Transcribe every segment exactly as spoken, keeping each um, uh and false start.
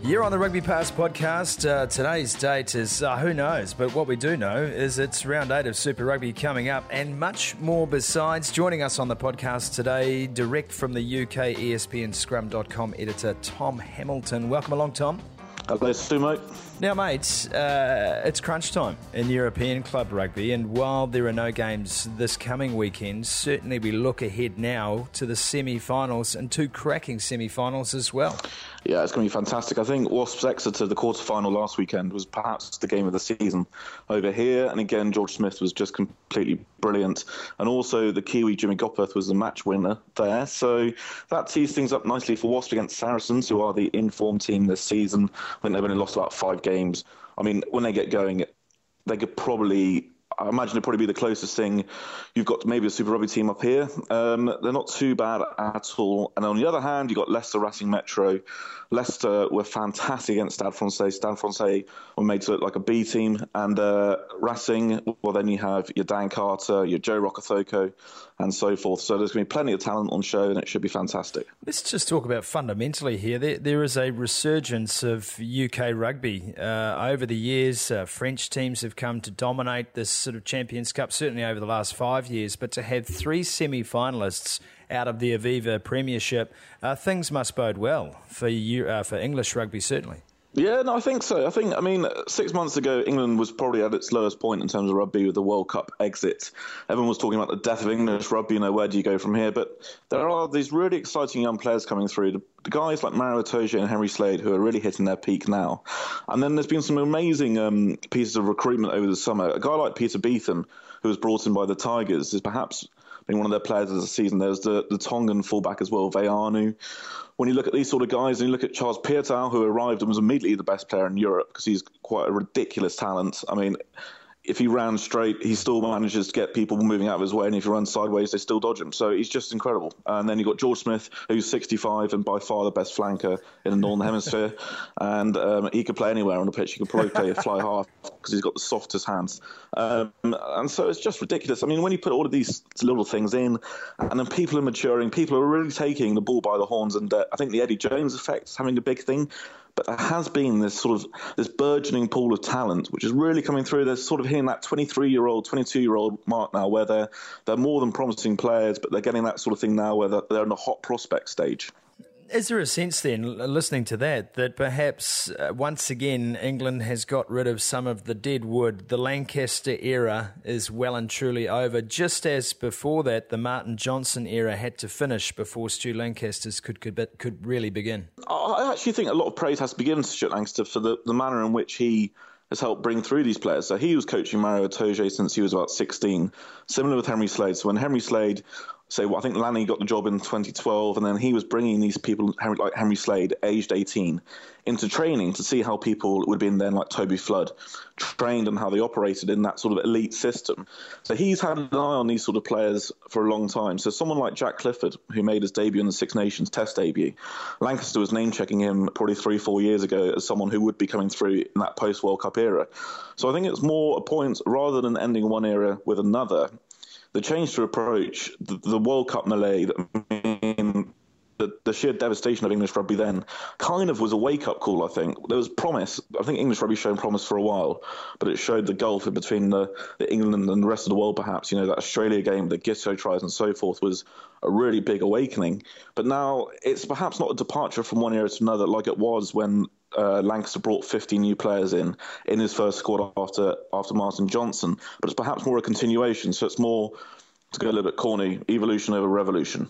You're on the Rugby Pass podcast. Uh, today's date is, uh, who knows, but what we do know is it's round eight of Super Rugby coming up and much more besides. Joining us on the podcast today, direct from the U K, E S P N Scrum dot com editor Tom Hamilton. Welcome along, Tom. Hello, Stu, mate. Now, mate, uh, it's crunch time in European club rugby, and while there are no games this coming weekend, certainly we look ahead now to the semi-finals and two cracking semi-finals as well. Yeah, it's going to be fantastic. I think Wasps Exeter, the quarter-final last weekend, was perhaps the game of the season over here. And again, George Smith was just completely brilliant. And also the Kiwi Jimmy Gopperth was the match winner there. So that tees things up nicely for Wasps against Saracens, who are the in-form team this season. I think they've only lost about five games. I mean, when they get going, they could probably... I imagine it'd probably be the closest thing. You've got maybe a Super Rugby team up here. Um, they're not too bad at all. And on the other hand, you've got Leicester Racing Metro. Leicester were fantastic against Stade Francais. Stade Francais were made to look like a B team. And uh, Racing, well, then you have your Dan Carter, your Joe Rokothoko, and so forth. So there's going to be plenty of talent on show, and it should be fantastic. Let's just talk about fundamentally here. There, there is a resurgence of U K rugby. Uh, over the years, uh, French teams have come to dominate this sort of Champions Cup, certainly over the last five years, but to have three semi-finalists out of the Aviva Premiership, uh, things must bode well for you, uh, for English rugby, certainly. Yeah, no, I think so. I think, I mean, six months ago, England was probably at its lowest point in terms of rugby with the World Cup exit. Everyone was talking about the death of English rugby, you know, where do you go from here? But there are these really exciting young players coming through. The, the guys like Maro Itoje and Henry Slade, who are really hitting their peak now. And then there's been some amazing um, pieces of recruitment over the summer. A guy like Peter Beetham, who was brought in by the Tigers, is perhaps been one of their players of the season. There's the, the Tongan fullback as well, Veanu. When you look at these sort of guys, and you look at Charles Piutau, who arrived and was immediately the best player in Europe because he's quite a ridiculous talent. I mean, if he ran straight, he still manages to get people moving out of his way, and if he runs sideways, they still dodge him. So he's just incredible. And then you've got George Smith, who's sixty-five and by far the best flanker in the Northern Hemisphere. And um, he could play anywhere on the pitch. He could probably play a fly half because he's got the softest hands. Um, and so it's just ridiculous. I mean, when you put all of these little things in, and then people are maturing, people are really taking the bull by the horns. And uh, I think the Eddie Jones effect is having a big thing. But there has been this sort of this burgeoning pool of talent, which is really coming through. They're sort of hitting that twenty-three-year-old, twenty-two-year-old mark now, where they're they're more than promising players, but they're getting that sort of thing now where they're, they're in the hot prospect stage. Is there a sense then, listening to that, that perhaps uh, once again England has got rid of some of the dead wood? The Lancaster era is well and truly over, just as before that the Martin Johnson era had to finish before Stu Lancaster's could could, could really begin? I actually think a lot of praise has to be given to Stuart Lancaster for the, the manner in which he has helped bring through these players. So he was coaching Maro Itoje since he was about sixteen, similar with Henry Slade. So when Henry Slade... So well, I think Lanny got the job in twenty twelve, and then he was bringing these people, like Henry Slade, aged eighteen, into training to see how people would have been then, like Toby Flood, trained on how they operated in that sort of elite system. So he's had an eye on these sort of players for a long time. So someone like Jack Clifford, who made his debut in the Six Nations Test debut, Lancaster was name-checking him probably three, four years ago as someone who would be coming through in that post-World Cup era. So I think it's more a point, rather than ending one era with another, the change to approach, the, the World Cup melee, I mean, the, the sheer devastation of English rugby then kind of was a wake-up call, I think. There was promise. I think English rugby showed promise for a while, but it showed the gulf in between the, the England and the rest of the world, perhaps. You know, that Australia game, the Giteau tries and so forth was a really big awakening. But now it's perhaps not a departure from one era to another like it was when Uh, Lancaster brought fifty new players in in his first squad after after Martin Johnson, but it's perhaps more a continuation. So it's more, to go a little bit corny, evolution over revolution.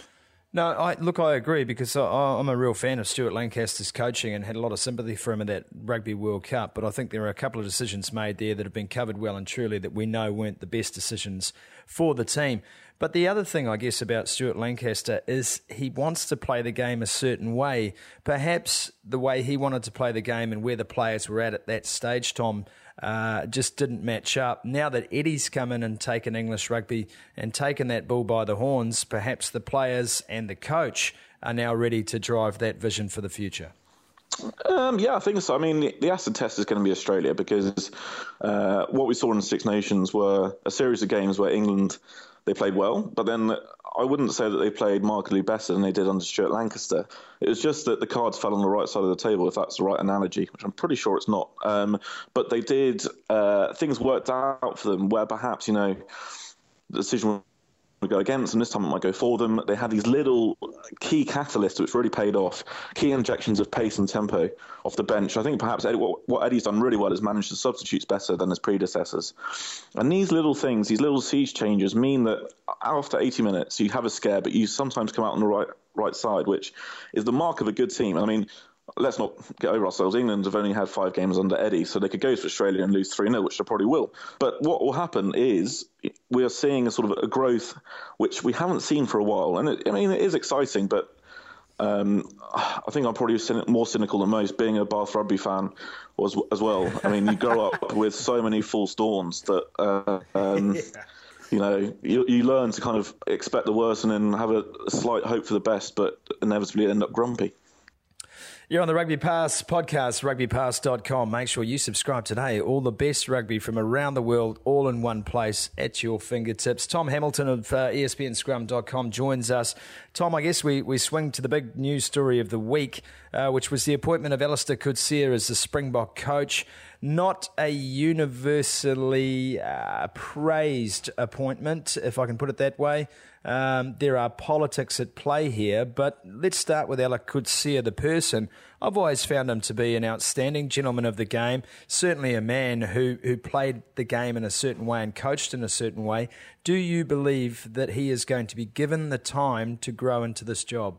No, I, look, I agree because I, I'm a real fan of Stuart Lancaster's coaching and had a lot of sympathy for him in that Rugby World Cup. But I think there are a couple of decisions made there that have been covered well and truly that we know weren't the best decisions for the team. But the other thing, I guess, about Stuart Lancaster is he wants to play the game a certain way. Perhaps the way he wanted to play the game and where the players were at at that stage, Tom, uh, just didn't match up. Now that Eddie's come in and taken English rugby and taken that bull by the horns, perhaps the players and the coach are now ready to drive that vision for the future. Um, yeah, I think so. I mean, the, the acid test is going to be Australia because uh, what we saw in the Six Nations were a series of games where England, they played well, but then I wouldn't say that they played markedly better than they did under Stuart Lancaster. It was just that the cards fell on the right side of the table, if that's the right analogy, which I'm pretty sure it's not. Um, but they did, uh, things worked out for them where perhaps, you know, the decision would go against them, this time it might go for them. They had these little key catalysts which really paid off, key injections of pace and tempo off the bench. I think perhaps Eddie, what, what Eddie's done really well is managed the substitutes better than his predecessors. And these little things, these little siege changes mean that after eighty minutes you have a scare, but you sometimes come out on the right right side, which is the mark of a good team. I mean, let's not get over ourselves. England have only had five games under Eddie, so they could go to Australia and lose three nil, which they probably will. But what will happen is we are seeing a sort of a growth which we haven't seen for a while. And it, I mean, it is exciting, but um, I think I'm probably more cynical than most, being a Bath Rugby fan was, as well. I mean, you grow up with so many false dawns that... Uh, um, yeah. You know, you, you learn to kind of expect the worst and then have a, a slight hope for the best, but inevitably end up grumpy. You're on the Rugby Pass podcast, rugby pass dot com. Make sure you subscribe today. All the best rugby from around the world, all in one place at your fingertips. Tom Hamilton of uh, E S P N scrum dot com joins us. Tom, I guess we, we swing to the big news story of the week, uh, which was the appointment of Alistair Coetzee as the Springbok coach. Not a universally uh, praised appointment, if I can put it that way. Um, there are politics at play here, but let's start with Alistair Coetzee, the person. I've always found him to be an outstanding gentleman of the game, certainly a man who, who played the game in a certain way and coached in a certain way. Do you believe that he is going to be given the time to grow into this job?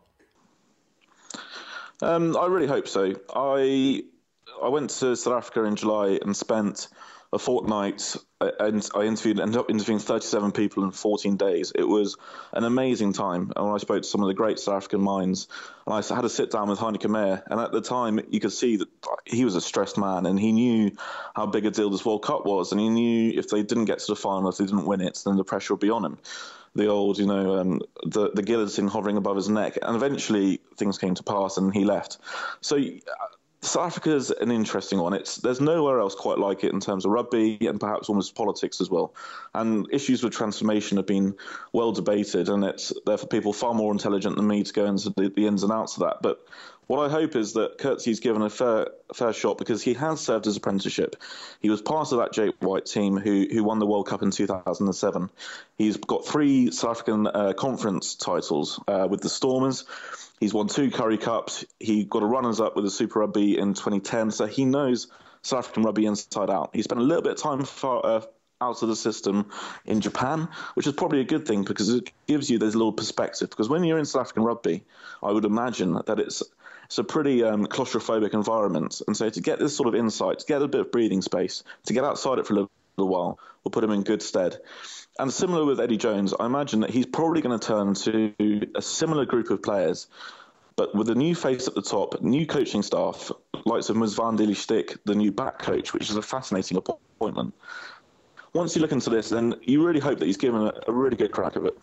Um, I really hope so. I I went to South Africa in July and spent a fortnight, and I interviewed, ended up interviewing thirty-seven people in fourteen days. It was an amazing time. And when I spoke to some of the great South African minds, and I had a sit down with Heineke Meyer, and at the time you could see that he was a stressed man, and he knew how big a deal this World Cup was, and he knew if they didn't get to the final, if they didn't win it, then the pressure would be on him. The old, you know, um, the, the guillotine hovering above his neck. And eventually things came to pass and he left. So South Africa's an interesting one. It's there's nowhere else quite like it in terms of rugby and perhaps almost politics as well. And issues with transformation have been well debated, and it's there for people far more intelligent than me to go into the, the ins and outs of that. But what I hope is that Coetzee's given a fair fair shot, because he has served his apprenticeship. He was part of that Jake White team who who won the World Cup in two thousand seven. He's got three South African uh, conference titles uh, with the Stormers. He's won two Currie Cups. He got a runners-up with the Super Rugby in twenty ten, so he knows South African rugby inside out. He spent a little bit of time far, uh, out of the system in Japan, which is probably a good thing because it gives you this little perspective. Because when you're in South African rugby, I would imagine that it's it's a pretty um, claustrophobic environment. And so to get this sort of insight, to get a bit of breathing space, to get outside it for a little, little while, will put him in good stead. And similar with Eddie Jones, I imagine that he's probably going to turn to a similar group of players, but with a new face at the top, new coaching staff, likes of Muzvan Dili-Stick, the new back coach, which is a fascinating appointment. Once you look into this, then you really hope that he's given a, a really good crack of it.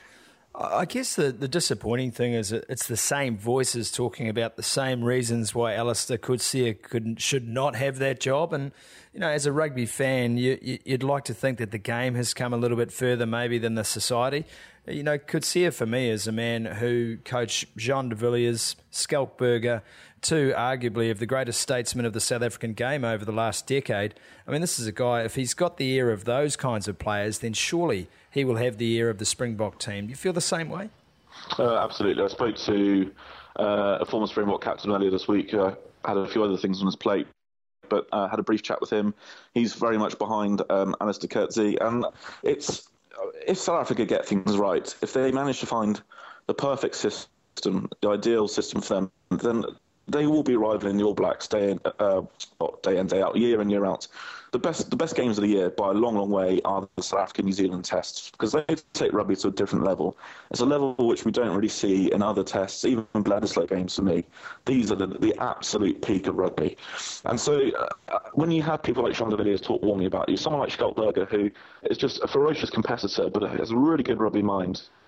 I guess the, the disappointing thing is that it's the same voices talking about the same reasons why Alistair Coetzee couldn't should not have that job. And, you know, as a rugby fan, you, you, you'd like to think that the game has come a little bit further maybe than the society. You know, Coetzee for me is a man who coached Jean de Villiers, Skelkberger, two arguably of the greatest statesmen of the South African game over the last decade. I mean, this is a guy, if he's got the ear of those kinds of players, then surely he will have the ear of the Springbok team. Do you feel the same way? Uh, absolutely. I spoke to uh, a former Springbok captain earlier this week. Uh, had a few other things on his plate, but uh, had a brief chat with him. He's very much behind um, Alistair Coetzee, and it's if South Africa get things right, if they manage to find the perfect system, the ideal system for them, then they will be rivaling the All Blacks day in, uh, day in, day out, year in, year out. The best, the best games of the year by a long, long way are the South African New Zealand tests, because they take rugby to a different level. It's a level which we don't really see in other tests, even Bledisloe games for me. These are the, the absolute peak of rugby. And so uh, when you have people like Jean de Villiers talk warmly about you, someone like Skelkberger, who is just a ferocious competitor but has a really good rugby mind,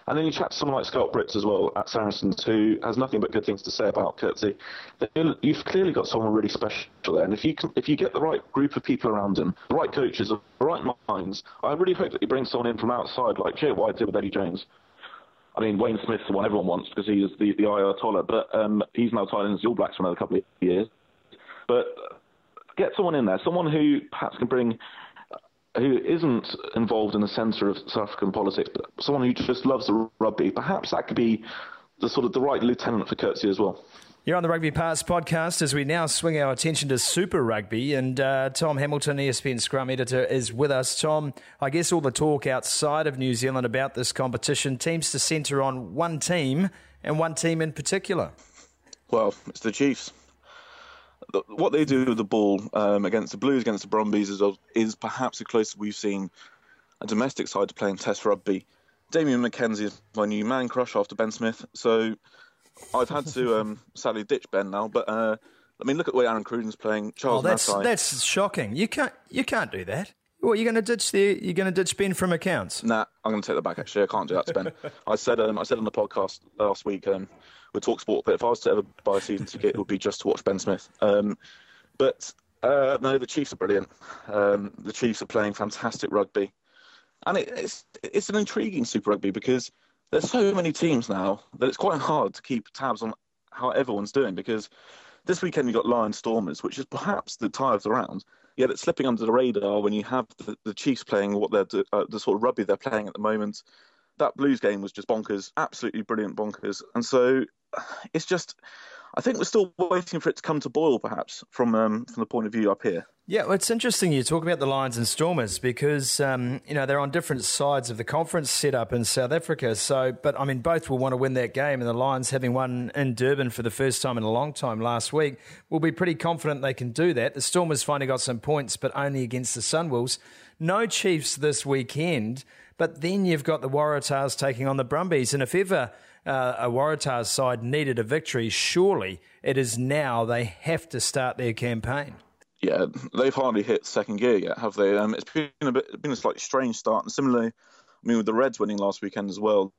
And then you chat to someone like Scott Britz as well at Saracens, who has nothing but good things to say about Coetzee. You've clearly got someone really special there, and if you can, if you get the right group of people around him, the right coaches, the right minds, I really hope that he brings someone in from outside, like Jay White did with Eddie Jones. I mean, Wayne Smith's the one everyone wants because he is the, the Ayatollah, but um, he's now tied in as the All Blacks for another couple of years. But get someone in there, someone who perhaps can bring, who isn't involved in the centre of South African politics, but someone who just loves the rugby. Perhaps that could be the sort of the right lieutenant for Coetzee as well. You're on the Rugby Pass podcast as we now swing our attention to Super Rugby, and uh, Tom Hamilton, E S P N Scrum Editor, is with us. Tom, I guess all the talk outside of New Zealand about this competition seems to centre on one team, and one team in particular. Well, it's the Chiefs. What they do with the ball um, against the Blues, against the Brumbies, is, is perhaps the closest we've seen a domestic side to playing Test rugby. Damian McKenzie is my new man crush after Ben Smith, so I've had to um, sadly ditch Ben now. But uh, I mean, look at the way Aaron Cruden's playing. Charles oh, that's Massai. That's shocking. You can't you can't do that. What, you're going to ditch the you're going to ditch Ben from accounts? Nah, I'm going to take that back. Actually, I can't do that to Ben. I said um, I said on the podcast last week. Um, with TalkSport, but if I was to ever buy a season ticket, it would be just to watch Ben Smith. Um, but uh, no, the Chiefs are brilliant. Um, the Chiefs are playing fantastic rugby, and it, it's it's an intriguing Super Rugby because there's so many teams now that it's quite hard to keep tabs on how everyone's doing. Because this weekend you got Lions Stormers, which is perhaps the tie of the round, yet it's slipping under the radar when you have the, the Chiefs playing what they're uh, the sort of rugby they're playing at the moment. That Blues game was just bonkers, absolutely brilliant bonkers, and so. It's just, I think we're still waiting for it to come to boil, perhaps, from um, from the point of view up here. Yeah, well, it's interesting you talk about the Lions and Stormers because, um, you know, they're on different sides of the conference setup in South Africa. So, but, I mean, both will want to win that game, and the Lions, having won in Durban for the first time in a long time last week, will be pretty confident they can do that. The Stormers finally got some points, but only against the Sunwolves. No Chiefs this weekend, but then you've got the Waratahs taking on the Brumbies, and if ever Uh, a Waratahs side needed a victory, surely it is now they have to start their campaign. Yeah, they've hardly hit second gear yet, have they? Um, it's been a bit, been a slightly strange start, and similarly, I mean, with the Reds winning last weekend as well,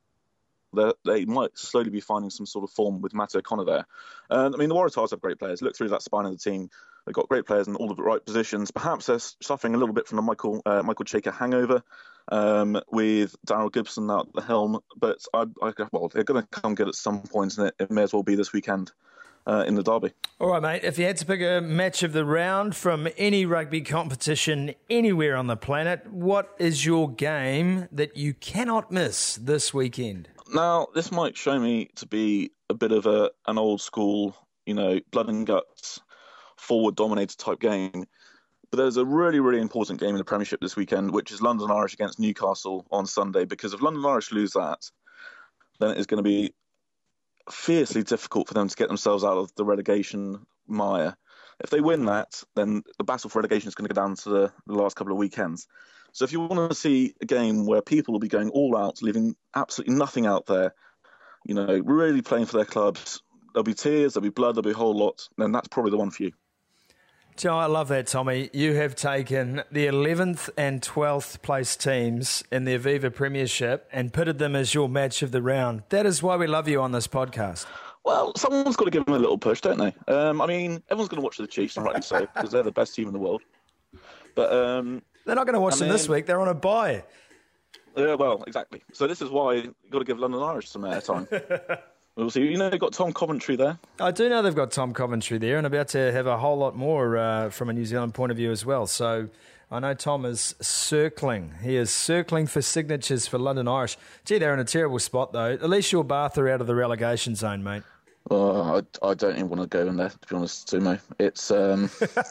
they might slowly be finding some sort of form with Matt O'Connor there. Uh, I mean, the Waratahs have great players. Look through that spine of the team. They've got great players in all the right positions. Perhaps they're suffering a little bit from the Michael uh, Michael Chaker hangover um, with Daryl Gibson out at the helm. But I, I, well, they're going to come good at some point, and it, it may as well be this weekend uh, in the derby. All right, mate. If you had to pick a match of the round from any rugby competition anywhere on the planet, what is your game that you cannot miss this weekend? Now, this might show me to be a bit of a an old school, you know, blood and guts, forward-dominated type game. But there's a really, really important game in the Premiership this weekend, which is London Irish against Newcastle on Sunday. Because if London Irish lose that, then it is going to be fiercely difficult for them to get themselves out of the relegation mire. If they win that, then the battle for relegation is going to go down to the, the last couple of weekends. So if you want to see a game where people will be going all out, leaving absolutely nothing out there, you know, really playing for their clubs, there'll be tears, there'll be blood, there'll be a whole lot, then that's probably the one for you. Joe, I love that, Tommy. You have taken the eleventh and twelfth place teams in the Aviva Premiership and pitted them as your match of the round. That is why we love you on this podcast. Well, someone's got to give them a little push, don't they? Um, I mean, everyone's going to watch the Chiefs, and rightly so, because they're the best team in the world. But um, they're not going to watch I them mean, this week. They're on a bye. Yeah, well, exactly. So this is why you've got to give London Irish some airtime. We'll see. You know, they've got Tom Coventry there. I do know they've got Tom Coventry there, and about to have a whole lot more uh, from a New Zealand point of view as well. So I know Tom is circling. He is circling for signatures for London Irish. Gee, they're in a terrible spot, though. At least your Bath are out of the relegation zone, mate. Oh, I, I don't even want to go in there, to be honest, Sumo. It's um,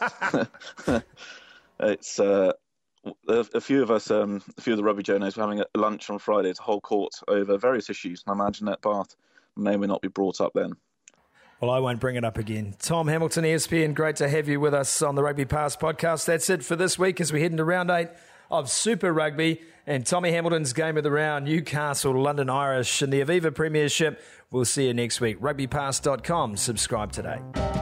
it's uh, a, a few of us, um, a few of the rugby journos were having a lunch on Friday to whole court over various issues, and I imagine that Bath may or may not be brought up then. Well, I won't bring it up again. Tom Hamilton, E S P N, great to have you with us on the Rugby Pass podcast. That's it for this week as we head into round eight of Super Rugby and Tommy Hamilton's game of the round, Newcastle, London Irish in the Aviva Premiership. We'll see you next week. rugby pass dot com. Subscribe today.